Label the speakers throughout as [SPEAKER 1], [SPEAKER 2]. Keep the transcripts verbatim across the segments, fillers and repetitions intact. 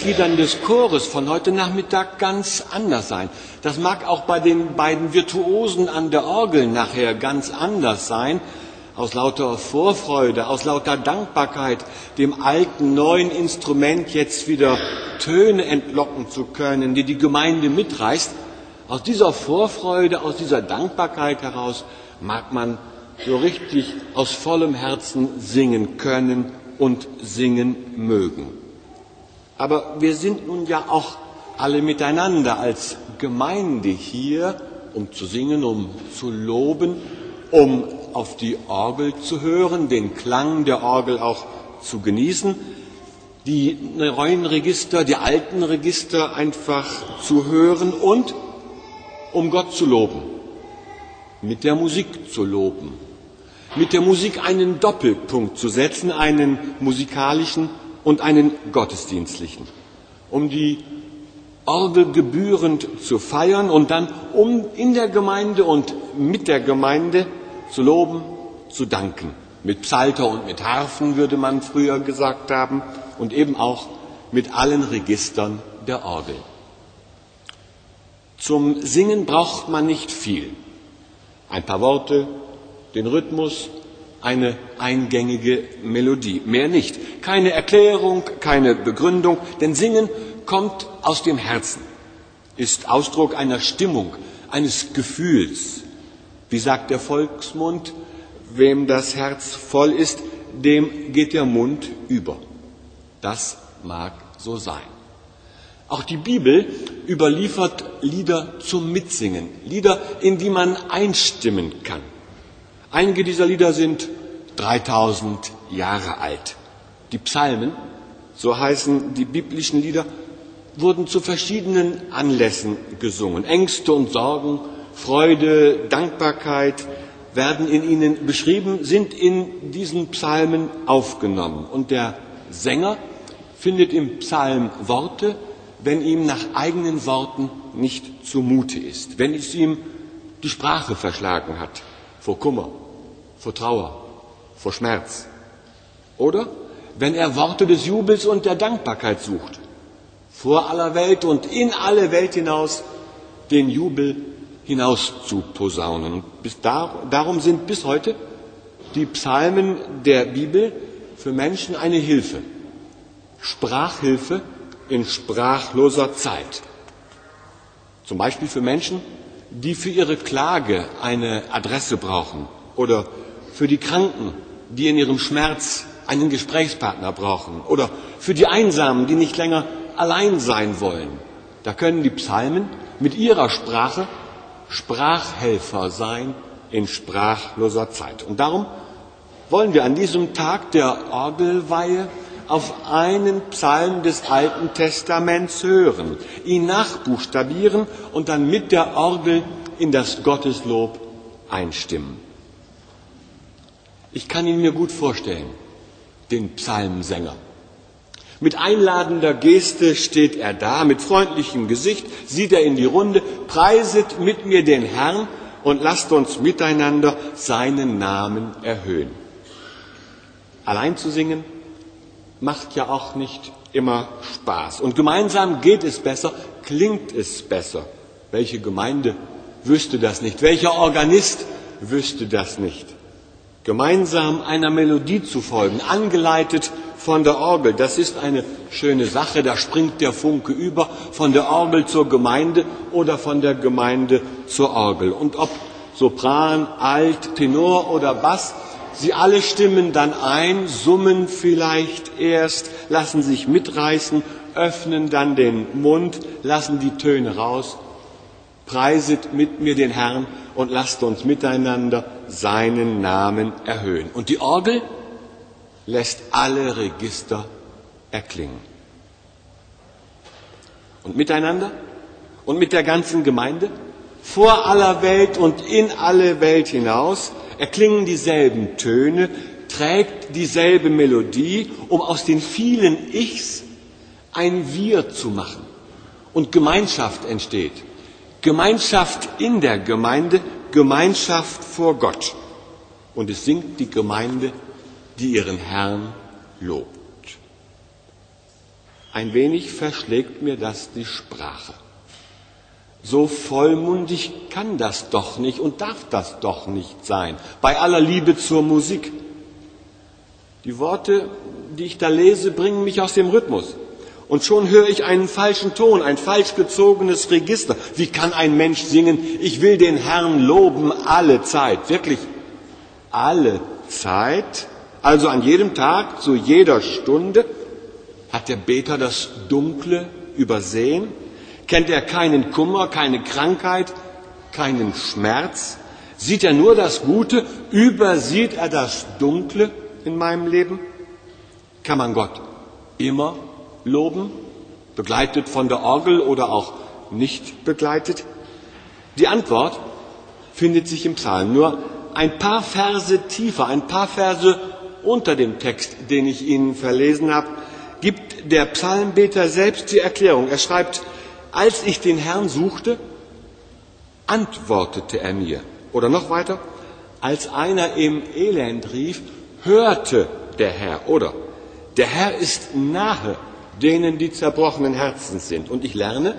[SPEAKER 1] Mitgliedern des Chores von heute Nachmittag ganz anders sein. Das mag auch bei den beiden Virtuosen an der Orgel nachher ganz anders sein. Aus lauter Vorfreude, aus lauter Dankbarkeit, dem alten, neuen Instrument jetzt wieder Töne entlocken zu können, die die Gemeinde mitreißt. Aus dieser Vorfreude, aus dieser Dankbarkeit heraus mag man so richtig aus vollem Herzen singen können und singen mögen. Aber wir sind nun ja auch alle miteinander als Gemeinde hier, um zu singen, um zu loben, um auf die Orgel zu hören, den Klang der Orgel auch zu genießen, die neuen Register, die alten Register einfach zu hören und um Gott zu loben, mit der Musik zu loben, mit der Musik einen Doppelpunkt zu setzen, einen musikalischen und einen gottesdienstlichen, um die Orgel gebührend zu feiern und dann um in der Gemeinde und mit der Gemeinde zu loben, zu danken. Mit Psalter und mit Harfen würde man früher gesagt haben und eben auch mit allen Registern der Orgel. Zum Singen braucht man nicht viel. Ein paar Worte, den Rhythmus, eine eingängige Melodie. Mehr nicht. Keine Erklärung, keine Begründung, denn Singen kommt aus dem Herzen, ist Ausdruck einer Stimmung, eines Gefühls. Wie sagt der Volksmund, wem das Herz voll ist, dem geht der Mund über. Das mag so sein. Auch die Bibel überliefert Lieder zum Mitsingen, Lieder, in die man einstimmen kann. Einige dieser Lieder sind dreitausend Jahre alt. Die Psalmen, so heißen die biblischen Lieder, wurden zu verschiedenen Anlässen gesungen. Ängste und Sorgen, Freude, Dankbarkeit werden in ihnen beschrieben, sind in diesen Psalmen aufgenommen. Und der Sänger findet im Psalm Worte, wenn ihm nach eigenen Worten nicht zumute ist, wenn es ihm die Sprache verschlagen hat, vor Kummer, vor Trauer, vor Schmerz. Oder wenn er Worte des Jubels und der Dankbarkeit sucht, vor aller Welt und in alle Welt hinaus den Jubel hinaus zu posaunen. Bis da, darum sind bis heute die Psalmen der Bibel für Menschen eine Hilfe, Sprachhilfe in sprachloser Zeit. Zum Beispiel für Menschen, die für ihre Klage eine Adresse brauchen oder für die Kranken, die in ihrem Schmerz einen Gesprächspartner brauchen oder für die Einsamen, die nicht länger allein sein wollen. Da können die Psalmen mit ihrer Sprache Sprachhelfer sein in sprachloser Zeit. Und darum wollen wir an diesem Tag der Orgelweihe auf einen Psalm des Alten Testaments hören, ihn nachbuchstabieren und dann mit der Orgel in das Gotteslob einstimmen. Ich kann ihn mir gut vorstellen, den Psalmsänger. Mit einladender Geste steht er da, mit freundlichem Gesicht sieht er in die Runde, preiset mit mir den Herrn und lasst uns miteinander seinen Namen erhöhen. Allein zu singen macht ja auch nicht immer Spaß. Und gemeinsam geht es besser, klingt es besser. Welche Gemeinde wüsste das nicht? Welcher Organist wüsste das nicht? Gemeinsam einer Melodie zu folgen, angeleitet von der Orgel, das ist eine schöne Sache. Da springt der Funke über von der Orgel zur Gemeinde oder von der Gemeinde zur Orgel. Und ob Sopran, Alt, Tenor oder Bass, sie alle stimmen dann ein, summen vielleicht erst, lassen sich mitreißen, öffnen dann den Mund, lassen die Töne raus. Preiset mit mir den Herrn und lasst uns miteinander seinen Namen erhöhen. Und die Orgel lässt alle Register erklingen. Und miteinander und mit der ganzen Gemeinde, vor aller Welt und in alle Welt hinaus, erklingen dieselben Töne, trägt dieselbe Melodie, um aus den vielen Ichs ein Wir zu machen. Und Gemeinschaft entsteht. Gemeinschaft in der Gemeinde, Gemeinschaft vor Gott. Und es singt die Gemeinde, die ihren Herrn lobt. Ein wenig verschlägt mir das die Sprache. So vollmundig kann das doch nicht und darf das doch nicht sein, bei aller Liebe zur Musik. Die Worte, die ich da lese, bringen mich aus dem Rhythmus. Und schon höre ich einen falschen Ton, ein falsch gezogenes Register. Wie kann ein Mensch singen, ich will den Herrn loben alle Zeit? Wirklich alle Zeit? Also an jedem Tag, zu jeder Stunde? Hat der Beter das Dunkle übersehen? Kennt er keinen Kummer, keine Krankheit, keinen Schmerz? Sieht er nur das Gute? Übersieht er das Dunkle in meinem Leben? Kann man Gott immer loben, begleitet von der Orgel oder auch nicht begleitet? Die Antwort findet sich im Psalm. Nur ein paar Verse tiefer, ein paar Verse unter dem Text, den ich Ihnen verlesen habe, gibt der Psalmbeter selbst die Erklärung. Er schreibt, als ich den Herrn suchte, antwortete er mir. Oder noch weiter, als einer im Elend rief, hörte der Herr. Oder der Herr ist nahe denen, die zerbrochenen Herzens sind. Und ich lerne,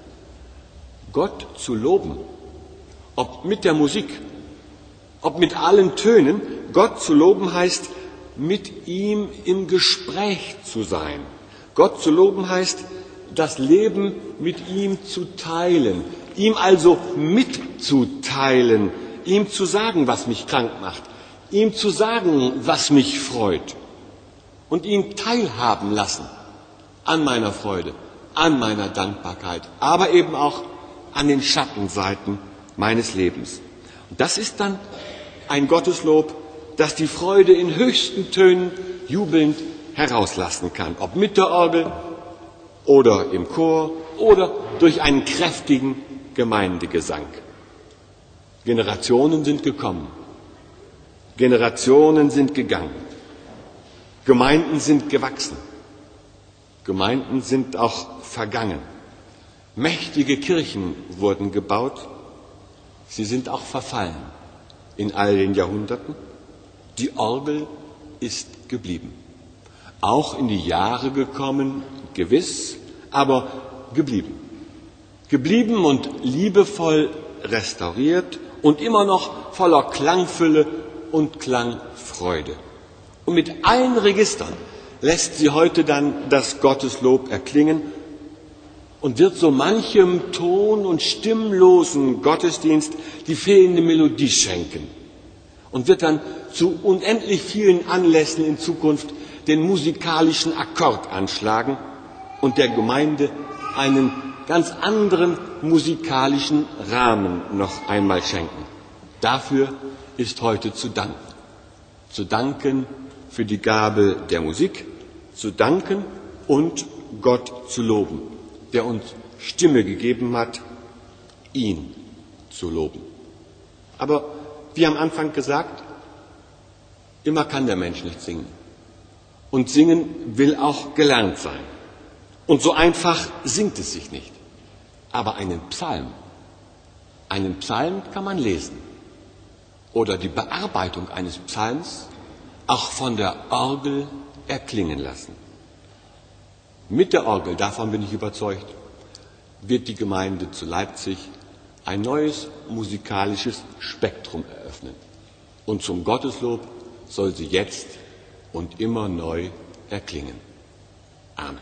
[SPEAKER 1] Gott zu loben. Ob mit der Musik, ob mit allen Tönen, Gott zu loben heißt, mit ihm im Gespräch zu sein. Gott zu loben heißt, das Leben mit ihm zu teilen, ihm also mitzuteilen, ihm zu sagen, was mich krank macht, ihm zu sagen, was mich freut und ihn teilhaben lassen an meiner Freude, an meiner Dankbarkeit, aber eben auch an den Schattenseiten meines Lebens. Und das ist dann ein Gotteslob, das die Freude in höchsten Tönen jubelnd herauslassen kann, ob mit der Orgel oder im Chor oder durch einen kräftigen Gemeindegesang. Generationen sind gekommen, Generationen sind gegangen, Gemeinden sind gewachsen, Gemeinden sind auch vergangen, mächtige Kirchen wurden gebaut, sie sind auch verfallen in all den Jahrhunderten. Die Orgel ist geblieben, auch in die Jahre gekommen, gewiss, aber geblieben. Geblieben und liebevoll restauriert und immer noch voller Klangfülle und Klangfreude. Und mit allen Registern lässt sie heute dann das Gotteslob erklingen und wird so manchem ton- und stimmlosen Gottesdienst die fehlende Melodie schenken und wird dann zu unendlich vielen Anlässen in Zukunft den musikalischen Akkord anschlagen und der Gemeinde einen ganz anderen musikalischen Rahmen noch einmal schenken. Dafür ist heute zu danken. Zu danken für die Gabe der Musik, zu danken und Gott zu loben, der uns Stimme gegeben hat, ihn zu loben. Aber wie am Anfang gesagt, immer kann der Mensch nicht singen. Und singen will auch gelernt sein. Und so einfach singt es sich nicht. Aber einen Psalm, einen Psalm kann man lesen. Oder die Bearbeitung eines Psalms auch von der Orgel erklingen lassen. Mit der Orgel, davon bin ich überzeugt, wird die Gemeinde zu Leipzig ein neues musikalisches Spektrum eröffnen. Und zum Gotteslob soll sie jetzt und immer neu erklingen. Amen.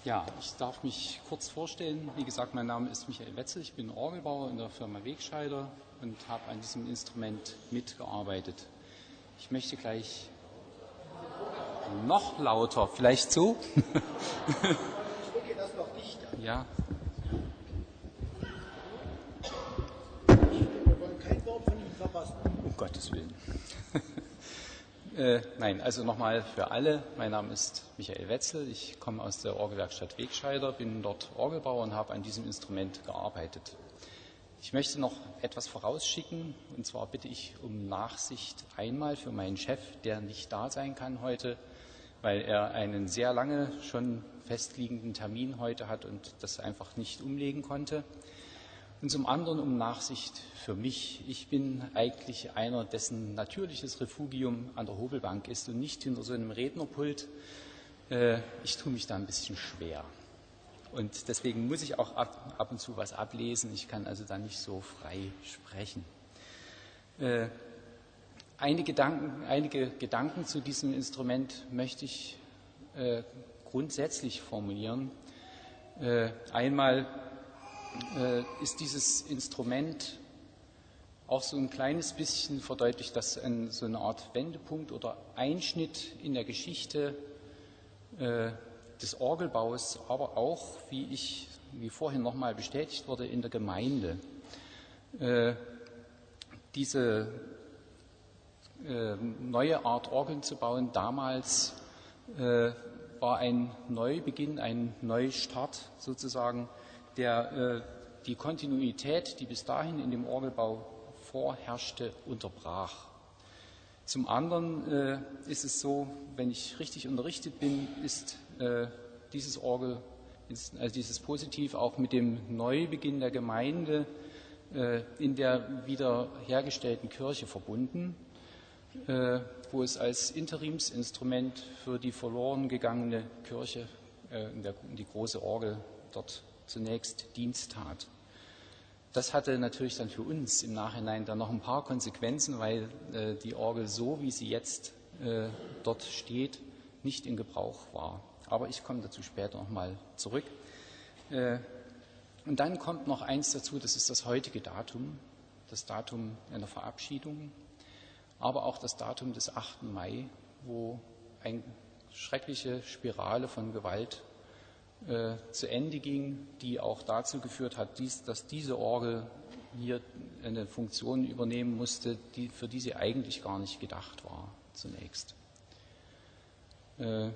[SPEAKER 2] Ja, ich darf mich kurz vorstellen. Wie gesagt, mein Name ist Michael Wetzel, ich bin Orgelbauer in der Firma Wegscheider und habe an diesem Instrument mitgearbeitet. Ich möchte gleich noch lauter, vielleicht so?
[SPEAKER 3] Ich drücke das noch dichter.
[SPEAKER 2] Ja.
[SPEAKER 3] Wir wollen kein Wort von Ihnen verpassen.
[SPEAKER 2] Um Gottes Willen. Äh, nein, also nochmal für alle. Mein Name ist Michael Wetzel. Ich komme aus der Orgelwerkstatt Wegscheider, bin dort Orgelbauer und habe an diesem Instrument gearbeitet. Ich möchte noch etwas vorausschicken, und zwar bitte ich um Nachsicht einmal für meinen Chef, der nicht da sein kann heute, weil er einen sehr lange schon festliegenden Termin heute hat und das einfach nicht umlegen konnte. Und zum anderen um Nachsicht für mich. Ich bin eigentlich einer, dessen natürliches Refugium an der Hobelbank ist und nicht hinter so einem Rednerpult. Ich tue mich da ein bisschen schwer. Und deswegen muss ich auch ab, ab und zu was ablesen. Ich kann also da nicht so frei sprechen. Einige Gedanken, einige Gedanken zu diesem Instrument möchte ich grundsätzlich formulieren. Einmal ist dieses Instrument auch so ein kleines bisschen verdeutlicht, dass ein, so eine Art Wendepunkt oder Einschnitt in der Geschichte äh, des Orgelbaus, aber auch, wie ich, wie vorhin nochmal bestätigt wurde, in der Gemeinde. Äh, diese äh, neue Art Orgeln zu bauen damals äh, war ein Neubeginn, ein Neustart sozusagen, der äh, die Kontinuität, die bis dahin in dem Orgelbau vorherrschte, unterbrach. Zum anderen äh, ist es so, wenn ich richtig unterrichtet bin, ist äh, dieses Orgel, ist, also dieses Positiv auch mit dem Neubeginn der Gemeinde äh, in der wiederhergestellten Kirche verbunden, äh, wo es als Interimsinstrument für die verloren gegangene Kirche, äh, in der, in die große Orgel dort zunächst Dienst tat. Das hatte natürlich dann für uns im Nachhinein dann noch ein paar Konsequenzen, weil äh, die Orgel so, wie sie jetzt äh, dort steht, nicht in Gebrauch war. Aber ich komme dazu später nochmal zurück. Äh, und dann kommt noch eins dazu, das ist das heutige Datum, das Datum einer Verabschiedung, aber auch das Datum des achten Mai, wo eine schreckliche Spirale von Gewalt Äh, zu Ende ging, die auch dazu geführt hat, dies, dass diese Orgel hier eine Funktion übernehmen musste, die, für die sie eigentlich gar nicht gedacht war, zunächst. Äh,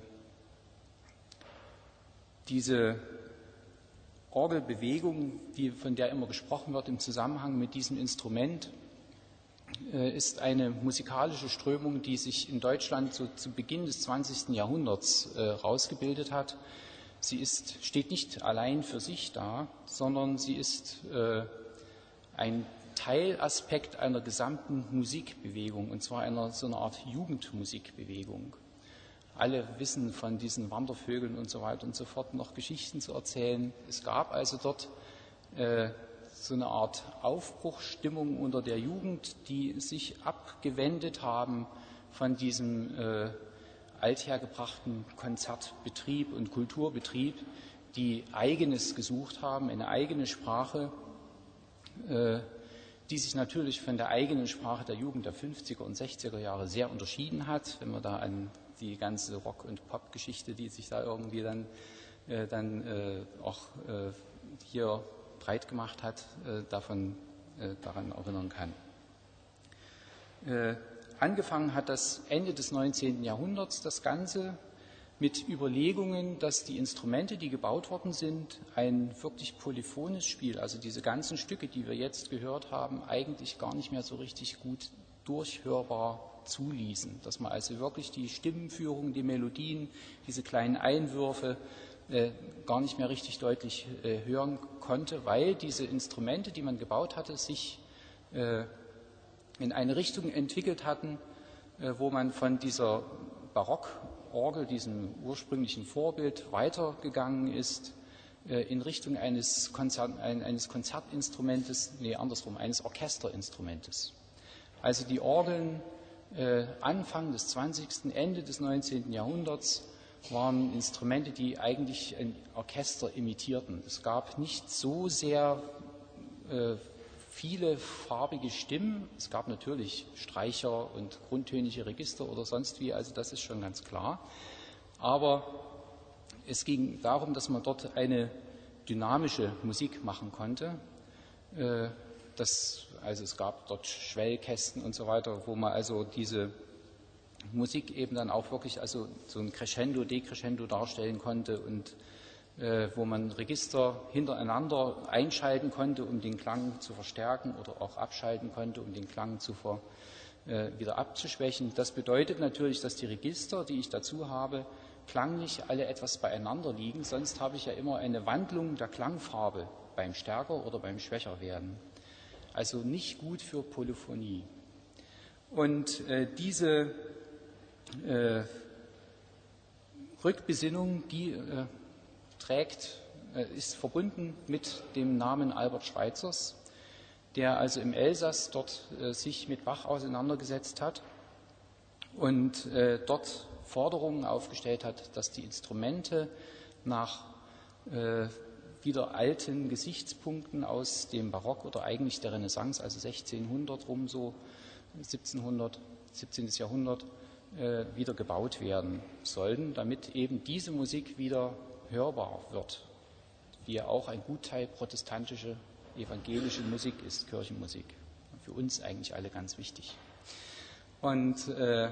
[SPEAKER 2] diese Orgelbewegung, die, von der immer gesprochen wird im Zusammenhang mit diesem Instrument, äh, ist eine musikalische Strömung, die sich in Deutschland so zu Beginn des zwanzigsten Jahrhunderts äh, rausgebildet hat. Sie ist, steht nicht allein für sich da, sondern sie ist äh, ein Teilaspekt einer gesamten Musikbewegung, und zwar einer so einer Art Jugendmusikbewegung. Alle wissen von diesen Wandervögeln und so weiter und so fort noch Geschichten zu erzählen. Es gab also dort äh, so eine Art Aufbruchsstimmung unter der Jugend, die sich abgewendet haben von diesem äh, althergebrachten Konzertbetrieb und Kulturbetrieb, die Eigenes gesucht haben, eine eigene Sprache, äh, die sich natürlich von der eigenen Sprache der Jugend der fünfziger und sechziger Jahre sehr unterschieden hat, wenn man da an die ganze Rock- und Pop-Geschichte, die sich da irgendwie dann, äh, dann äh, auch äh, hier breit gemacht hat, äh, davon äh, daran erinnern kann. Äh, Angefangen hat das Ende des neunzehnten Jahrhunderts, das Ganze mit Überlegungen, dass die Instrumente, die gebaut worden sind, ein wirklich polyphones Spiel, also diese ganzen Stücke, die wir jetzt gehört haben, eigentlich gar nicht mehr so richtig gut durchhörbar zuließen. Dass man also wirklich die Stimmenführung, die Melodien, diese kleinen Einwürfe äh, gar nicht mehr richtig deutlich äh, hören konnte, weil diese Instrumente, die man gebaut hatte, sich äh, in eine Richtung entwickelt hatten, wo man von dieser Barockorgel, diesem ursprünglichen Vorbild, weitergegangen ist in Richtung eines, Konzert, eines Konzertinstrumentes, nee, andersrum, eines Orchesterinstrumentes. Also die Orgeln äh, Anfang des zwanzigsten, Ende des neunzehnten Jahrhunderts waren Instrumente, die eigentlich ein Orchester imitierten. Es gab nicht so sehr äh, viele farbige Stimmen. Es gab natürlich Streicher und grundtönige Register oder sonst wie, also das ist schon ganz klar. Aber es ging darum, dass man dort eine dynamische Musik machen konnte. Äh, das, also es gab dort Schwellkästen und so weiter, wo man also diese Musik eben dann auch wirklich also so ein Crescendo, Decrescendo darstellen konnte und äh, wo man Register hintereinander einschalten konnte, um den Klang zu verstärken oder auch abschalten konnte, um den Klang zu ver, äh, wieder abzuschwächen. Das bedeutet natürlich, dass die Register, die ich dazu habe, klanglich alle etwas beieinander liegen, sonst habe ich ja immer eine Wandlung der Klangfarbe beim Stärker oder beim Schwächerwerden. Also nicht gut für Polyphonie. Und äh, diese Äh, Rückbesinnung, die äh, trägt, äh, ist verbunden mit dem Namen Albert Schweitzers, der also im Elsass dort äh, sich mit Bach auseinandergesetzt hat und äh, dort Forderungen aufgestellt hat, dass die Instrumente nach äh, wieder alten Gesichtspunkten aus dem Barock oder eigentlich der Renaissance, also sechzehnhundert rum so, siebzehnhundert, siebzehntes Jahrhundert, wieder gebaut werden sollten, damit eben diese Musik wieder hörbar wird, wie ja auch ein Gutteil protestantische, evangelische Musik ist, Kirchenmusik. Für uns eigentlich alle ganz wichtig. Und äh,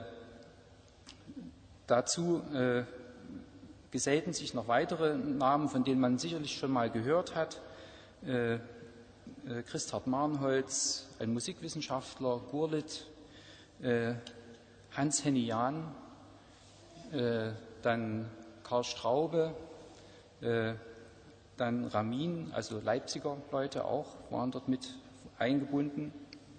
[SPEAKER 2] dazu äh, gesellten sich noch weitere Namen, von denen man sicherlich schon mal gehört hat. Äh, äh, Christhard Marnholz, ein Musikwissenschaftler, Gurlitt, äh, Hans-Henny Jahn, äh, dann Karl Straube, äh, dann Ramin, also Leipziger Leute auch, waren dort mit eingebunden.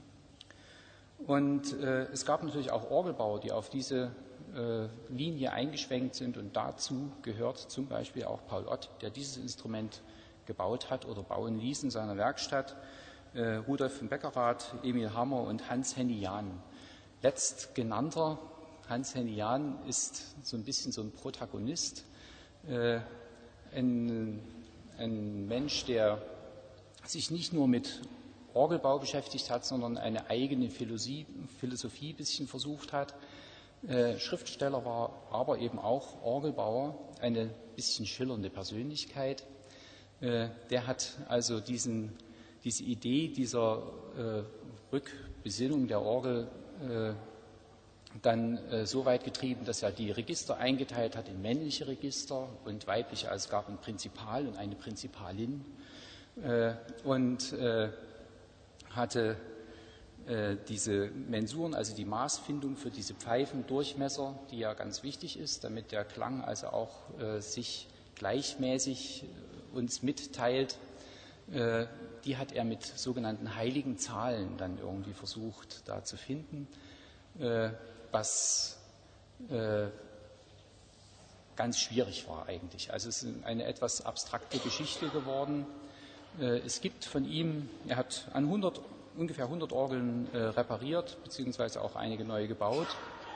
[SPEAKER 2] Und äh, es gab natürlich auch Orgelbauer, die auf diese äh, Linie eingeschwenkt sind, und dazu gehört zum Beispiel auch Paul Ott, der dieses Instrument gebaut hat oder bauen ließ in seiner Werkstatt, äh, Rudolf von Beckerath, Emil Hammer und Hans-Henny Jahn. Letztgenannter, Hans-Henny Jahn, ist so ein bisschen so ein Protagonist, äh, ein, ein Mensch, der sich nicht nur mit Orgelbau beschäftigt hat, sondern eine eigene Philosophie, Philosophie ein bisschen versucht hat. Äh, Schriftsteller war, aber eben auch Orgelbauer, eine bisschen schillernde Persönlichkeit. Äh, der hat also diesen, diese Idee dieser äh, Rückbesinnung der Orgel äh, dann äh, so weit getrieben, dass er die Register eingeteilt hat in männliche Register und weibliche, also es gab ein Prinzipal und eine Prinzipalin, äh, und äh, hatte äh, diese Mensuren, also die Maßfindung für diese Pfeifendurchmesser, die ja ganz wichtig ist, damit der Klang also auch äh, sich gleichmäßig äh, uns mitteilt. Äh, die hat er mit sogenannten heiligen Zahlen dann irgendwie versucht da zu finden, äh, was äh, ganz schwierig war eigentlich. Also es ist eine etwas abstrakte Geschichte geworden. Äh, es gibt von ihm, er hat an hundert, ungefähr hundert Orgeln äh, repariert, beziehungsweise auch einige neue gebaut,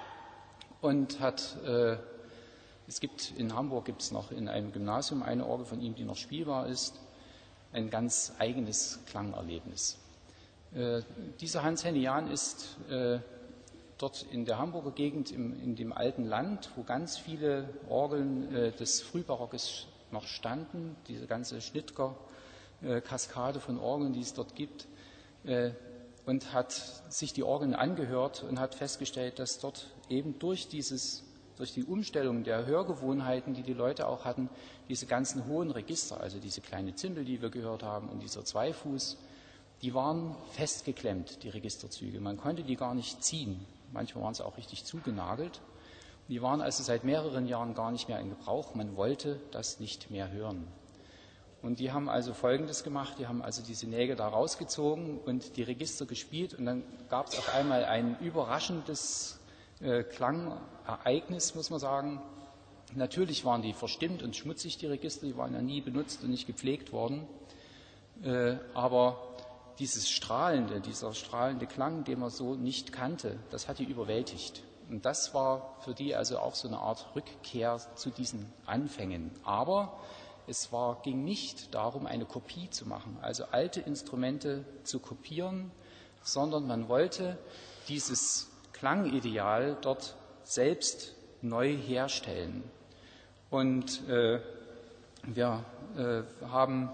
[SPEAKER 2] und hat, äh, es gibt in Hamburg gibt es noch in einem Gymnasium eine Orgel von ihm, die noch spielbar ist, ein ganz eigenes Klangerlebnis. Äh, dieser Hans-Henny Jahn ist äh, dort in der Hamburger Gegend im, in dem alten Land, wo ganz viele Orgeln äh, des Frühbarockes noch standen, diese ganze Schnittger-Kaskade von Orgeln, die es dort gibt, äh, und hat sich die Orgeln angehört und hat festgestellt, dass dort eben durch dieses durch die Umstellung der Hörgewohnheiten, die die Leute auch hatten, diese ganzen hohen Register, also diese kleine Zimbel, die wir gehört haben, und dieser Zweifuß, die waren festgeklemmt, die Registerzüge. Man konnte die gar nicht ziehen. Manchmal waren sie auch richtig zugenagelt. Die waren also seit mehreren Jahren gar nicht mehr in Gebrauch. Man wollte das nicht mehr hören. Und die haben also Folgendes gemacht. Die haben also diese Nägel da rausgezogen und die Register gespielt. Und dann gab es auf einmal ein überraschendes Äh, Klangereignis, muss man sagen. Natürlich waren die verstimmt und schmutzig, die Register, die waren ja nie benutzt und nicht gepflegt worden. Äh, aber dieses strahlende, dieser strahlende Klang, den man so nicht kannte, das hat die überwältigt. Und das war für die also auch so eine Art Rückkehr zu diesen Anfängen. Aber es war, ging nicht darum, eine Kopie zu machen, also alte Instrumente zu kopieren, sondern man wollte dieses Klangideal dort selbst neu herstellen. Und äh, wir äh, haben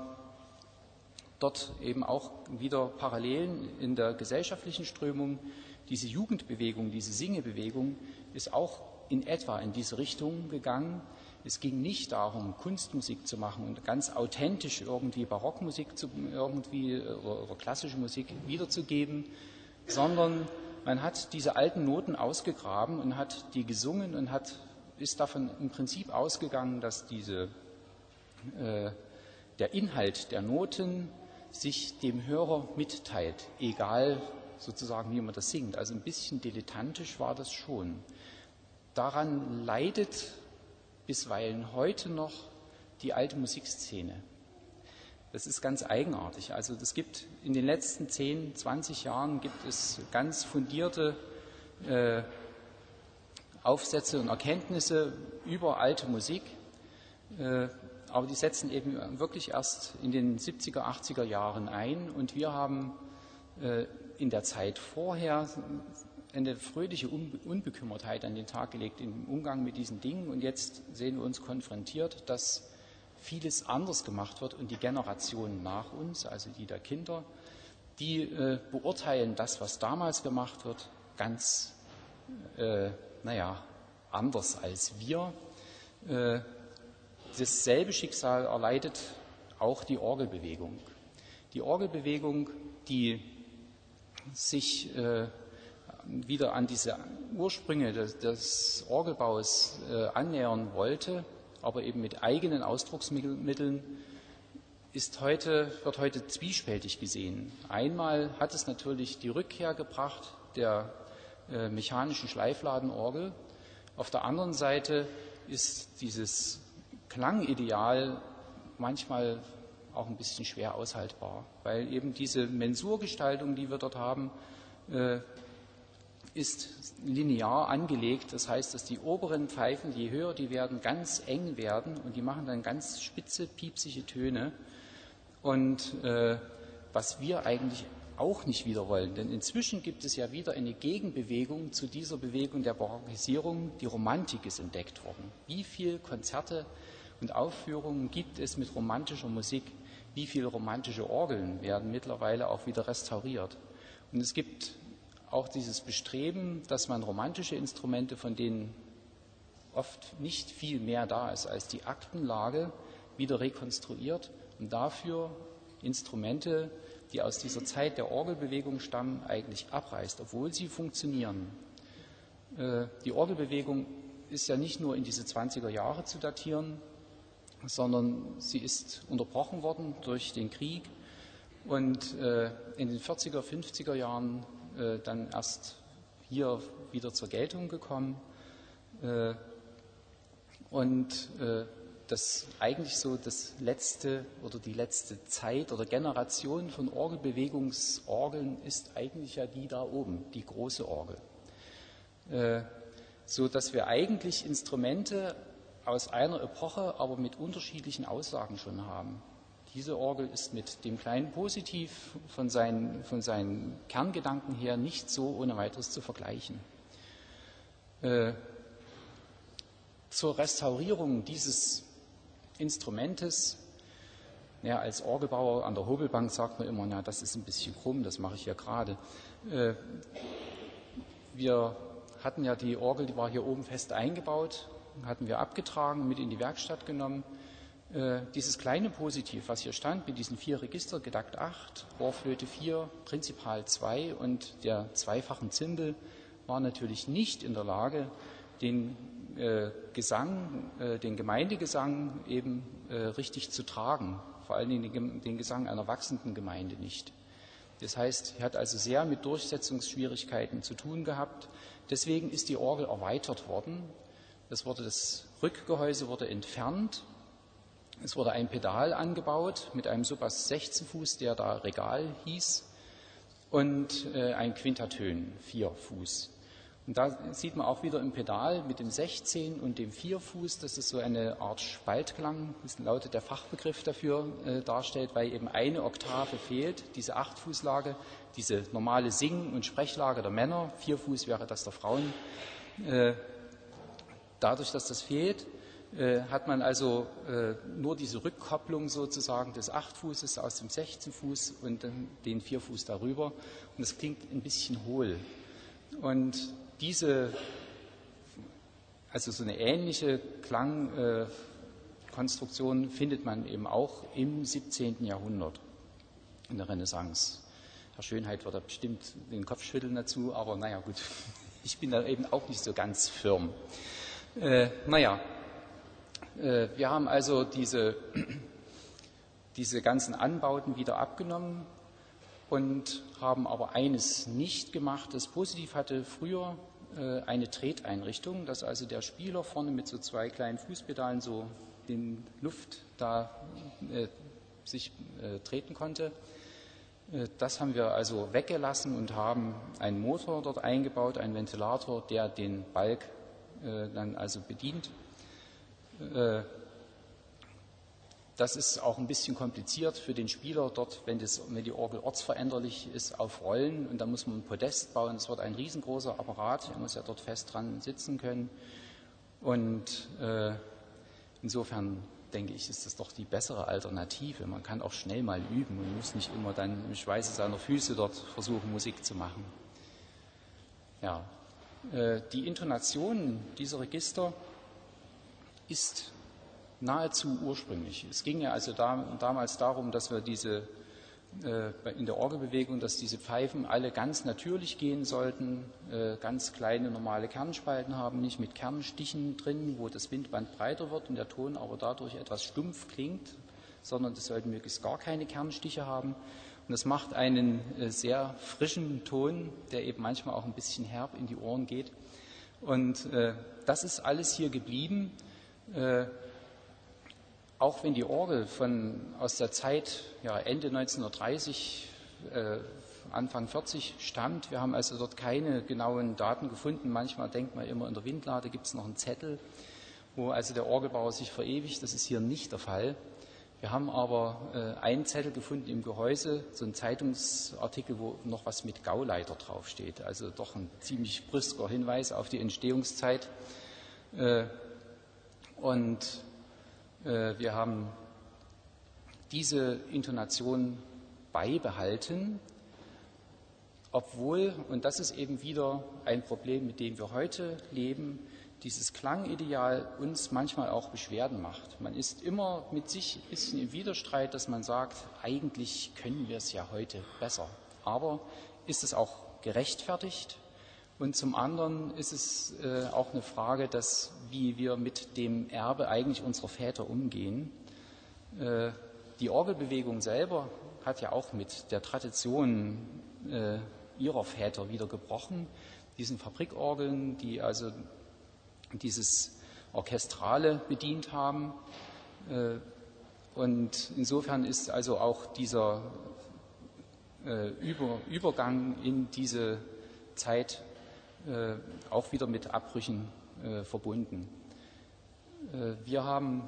[SPEAKER 2] dort eben auch wieder Parallelen in der gesellschaftlichen Strömung. Diese Jugendbewegung, diese Singebewegung ist auch in etwa in diese Richtung gegangen. Es ging nicht darum, Kunstmusik zu machen und ganz authentisch irgendwie Barockmusik zu, irgendwie oder, oder klassische Musik wiederzugeben, sondern man hat diese alten Noten ausgegraben und hat die gesungen und hat, ist davon im Prinzip ausgegangen, dass diese, äh, der Inhalt der Noten sich dem Hörer mitteilt, egal sozusagen, wie man das singt. Also ein bisschen dilettantisch war das schon. Daran leidet bisweilen heute noch die alte Musikszene. Das ist ganz eigenartig. Also es gibt in den letzten zehn, zwanzig Jahren gibt es ganz fundierte äh, Aufsätze und Erkenntnisse über alte Musik, äh, aber die setzen eben wirklich erst in den siebziger, achtziger Jahren ein und wir haben äh, in der Zeit vorher eine fröhliche Unbekümmertheit an den Tag gelegt im Umgang mit diesen Dingen und jetzt sehen wir uns konfrontiert, dass vieles anders gemacht wird und die Generationen nach uns, also die der Kinder, die äh, beurteilen das, was damals gemacht wird, ganz, äh, naja, anders als wir. Äh, dasselbe Schicksal erleidet auch die Orgelbewegung. Die Orgelbewegung, die sich äh, wieder an diese Ursprünge des, des Orgelbaus äh, annähern wollte, aber eben mit eigenen Ausdrucksmitteln, ist heute, wird heute zwiespältig gesehen. Einmal hat es natürlich die Rückkehr gebracht der äh, mechanischen Schleifladenorgel. Auf der anderen Seite ist dieses Klangideal manchmal auch ein bisschen schwer aushaltbar, weil eben diese Mensurgestaltung, die wir dort haben, äh, ist linear angelegt. Das heißt, dass die oberen Pfeifen, je höher die werden, ganz eng werden und die machen dann ganz spitze, piepsige Töne. Und äh, was wir eigentlich auch nicht wieder wollen, denn inzwischen gibt es ja wieder eine Gegenbewegung zu dieser Bewegung der Barockisierung. Die Romantik ist entdeckt worden. Wie viele Konzerte und Aufführungen gibt es mit romantischer Musik? Wie viele romantische Orgeln werden mittlerweile auch wieder restauriert? Und es gibt auch dieses Bestreben, dass man romantische Instrumente, von denen oft nicht viel mehr da ist als die Aktenlage, wieder rekonstruiert und dafür Instrumente, die aus dieser Zeit der Orgelbewegung stammen, eigentlich abreißt, obwohl sie funktionieren. Die Orgelbewegung ist ja nicht nur in diese zwanziger Jahre zu datieren, sondern sie ist unterbrochen worden durch den Krieg und in den vierziger, fünfziger Jahren dann erst hier wieder zur Geltung gekommen und das eigentlich so das letzte oder die letzte Zeit oder Generation von Orgelbewegungsorgeln ist eigentlich ja die da oben, die große Orgel, so dass wir eigentlich Instrumente aus einer Epoche, aber mit unterschiedlichen Aussagen schon haben. Diese Orgel ist mit dem kleinen Positiv von seinen, von seinen Kerngedanken her nicht so ohne weiteres zu vergleichen. Äh, zur Restaurierung dieses Instrumentes, ja, als Orgelbauer an der Hobelbank sagt man immer, na, das ist ein bisschen krumm, das mache ich hier gerade. Äh, wir hatten ja die Orgel, die war hier oben fest eingebaut, hatten wir abgetragen, mit in die Werkstatt genommen. Äh, dieses kleine Positiv, was hier stand, mit diesen vier Register, Gedakt acht, Rohrflöte vier, Prinzipal zwei und der zweifachen Zimbel, war natürlich nicht in der Lage, den äh, Gesang, äh, den Gemeindegesang eben äh, richtig zu tragen, vor allen Dingen den, den Gesang einer wachsenden Gemeinde nicht. Das heißt, er hat also sehr mit Durchsetzungsschwierigkeiten zu tun gehabt. Deswegen ist die Orgel erweitert worden. Das, wurde, das Rückgehäuse wurde entfernt. Es wurde ein Pedal angebaut mit einem Subbass sechzehn Fuß, der da Regal hieß, und äh, ein Quintatön, vier Fuß. Und da sieht man auch wieder im Pedal mit dem sechzehn und dem Vierfuß, dass es so eine Art Spaltklang, das lautet der Fachbegriff dafür, äh, darstellt, weil eben eine Oktave fehlt, diese Achtfußlage, diese normale Sing- und Sprechlage der Männer, Vierfuß wäre das der Frauen. Äh, dadurch, dass das fehlt, äh, hat man also äh, nur diese Rückkopplung sozusagen des Achtfußes aus dem sechzehnfuß und dann den Vierfuß darüber. Und das klingt ein bisschen hohl. Und diese, also so eine ähnliche Klangkonstruktion äh, findet man eben auch im siebzehnten Jahrhundert in der Renaissance. Herr Schönheit wird da bestimmt den Kopf schütteln dazu, aber naja gut, ich bin da eben auch nicht so ganz firm. Äh, naja, äh, wir haben also diese, diese ganzen Anbauten wieder abgenommen und haben aber eines nicht gemacht. Das Positiv hatte früher äh, eine Treteinrichtung, dass also der Spieler vorne mit so zwei kleinen Fußpedalen so in Luft da äh, sich äh, treten konnte. Äh, das haben wir also weggelassen und haben einen Motor dort eingebaut, einen Ventilator, der den Balg äh, dann also bedient. Äh, Das ist auch ein bisschen kompliziert für den Spieler dort, wenn, das, wenn die Orgel ortsveränderlich ist, auf Rollen. Und da muss man ein Podest bauen. Es wird ein riesengroßer Apparat. Er muss ja dort fest dran sitzen können. Und äh, insofern denke ich, ist das doch die bessere Alternative. Man kann auch schnell mal üben und muss nicht immer dann im Schweiße seiner Füße dort versuchen, Musik zu machen. Ja, äh, die Intonation dieser Register ist nahezu ursprünglich. Es ging ja also da, damals darum, dass wir diese äh, in der Orgelbewegung, dass diese Pfeifen alle ganz natürlich gehen sollten, äh, ganz kleine normale Kernspalten haben, nicht mit Kernstichen drin, wo das Windband breiter wird und der Ton aber dadurch etwas stumpf klingt, sondern das sollten möglichst gar keine Kernstiche haben. Und das macht einen äh, sehr frischen Ton, der eben manchmal auch ein bisschen herb in die Ohren geht. Und äh, das ist alles hier geblieben. Äh, Auch wenn die Orgel von, aus der Zeit ja, Ende neunzehnhundertdreißig, äh, Anfang vierzig stammt, wir haben also dort keine genauen Daten gefunden. Manchmal denkt man immer, in der Windlade gibt es noch einen Zettel, wo also der Orgelbauer sich verewigt. Das ist hier nicht der Fall. Wir haben aber äh, einen Zettel gefunden im Gehäuse, so ein Zeitungsartikel, wo noch was mit Gauleiter draufsteht. Also doch ein ziemlich brüsker Hinweis auf die Entstehungszeit. Äh, und Wir haben diese Intonation beibehalten, obwohl, und das ist eben wieder ein Problem, mit dem wir heute leben, dieses Klangideal uns manchmal auch Beschwerden macht. Man ist immer mit sich ein bisschen im Widerstreit, dass man sagt, eigentlich können wir es ja heute besser. Aber ist es auch gerechtfertigt? Und zum anderen ist es äh, auch eine Frage, dass, wie wir mit dem Erbe eigentlich unserer Väter umgehen. Äh, die Orgelbewegung selber hat ja auch mit der Tradition äh, ihrer Väter wieder gebrochen. Diesen Fabrikorgeln, die also dieses Orchestrale bedient haben. Äh, und insofern ist also auch dieser äh, Über, Übergang in diese Zeit Äh, auch wieder mit Abbrüchen äh, verbunden. Äh, wir haben,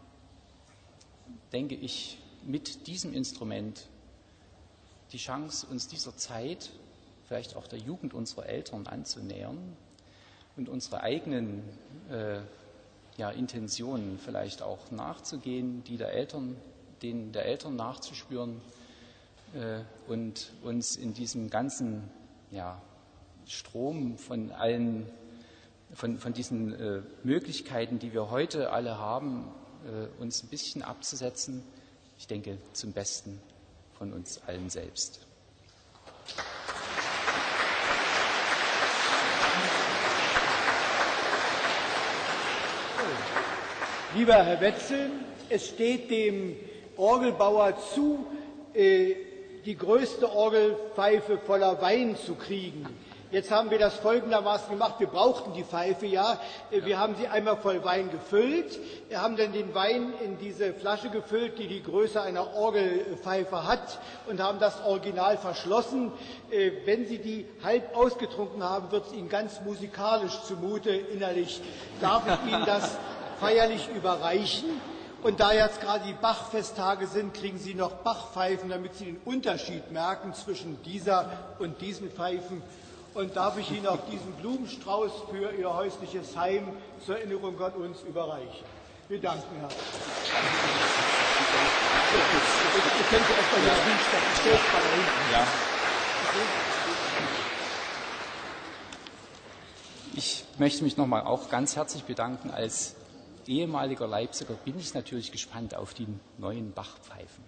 [SPEAKER 2] denke ich, mit diesem Instrument die Chance, uns dieser Zeit, vielleicht auch der Jugend unserer Eltern anzunähern und unsere eigenen äh, ja, Intentionen vielleicht auch nachzugehen, die der Eltern, denen der Eltern nachzuspüren äh, und uns in diesem ganzen ja, Strom von allen, von, von diesen äh, Möglichkeiten, die wir heute alle haben, äh, uns ein bisschen abzusetzen, ich denke, zum Besten von uns allen selbst.
[SPEAKER 3] Lieber Herr Wetzel, es steht dem Orgelbauer zu, äh, die größte Orgelpfeife voller Wein zu kriegen. Jetzt haben wir das folgendermaßen gemacht. Wir brauchten die Pfeife ja. Wir haben sie einmal voll Wein gefüllt. Wir haben dann den Wein in diese Flasche gefüllt, die die Größe einer Orgelpfeife hat, und haben das Original verschlossen. Wenn Sie die halb ausgetrunken haben, wird es Ihnen ganz musikalisch zumute innerlich. Darf ich Ihnen das feierlich überreichen? Und da jetzt gerade die Bach-Festtage sind, kriegen Sie noch Bach-Pfeifen, damit Sie den Unterschied merken zwischen dieser und diesen Pfeifen. Und darf ich Ihnen auch diesen Blumenstrauß für Ihr häusliches Heim zur Erinnerung an uns überreichen. Wir danken, Herr. Ihr könnt ja erstmal hier hinstellen.
[SPEAKER 2] Ja. Ich möchte mich nochmal auch ganz herzlich bedanken. Als ehemaliger Leipziger bin ich natürlich gespannt auf die neuen Bachpfeifen.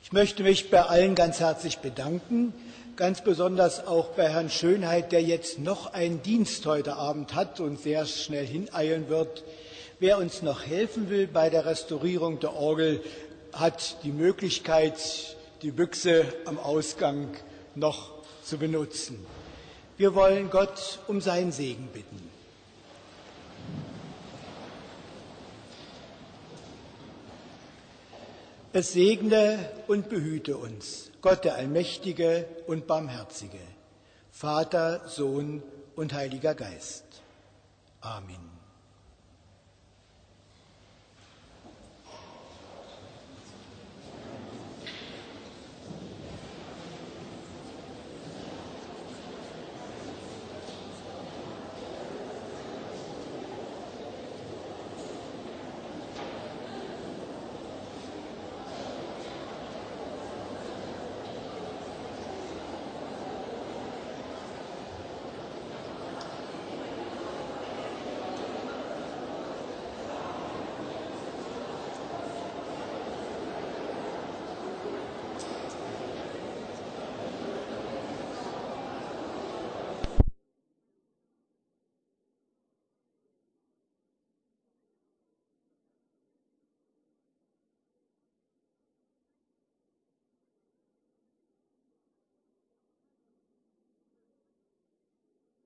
[SPEAKER 3] Ich möchte mich bei allen ganz herzlich bedanken, ganz besonders auch bei Herrn Schönheit, der jetzt noch einen Dienst heute Abend hat und sehr schnell hineilen wird. Wer uns noch helfen will bei der Restaurierung der Orgel, hat die Möglichkeit, die Büchse am Ausgang noch zu benutzen. Wir wollen Gott um seinen Segen bitten. Es segne und behüte uns, Gott der Allmächtige und Barmherzige, Vater, Sohn und Heiliger Geist. Amen.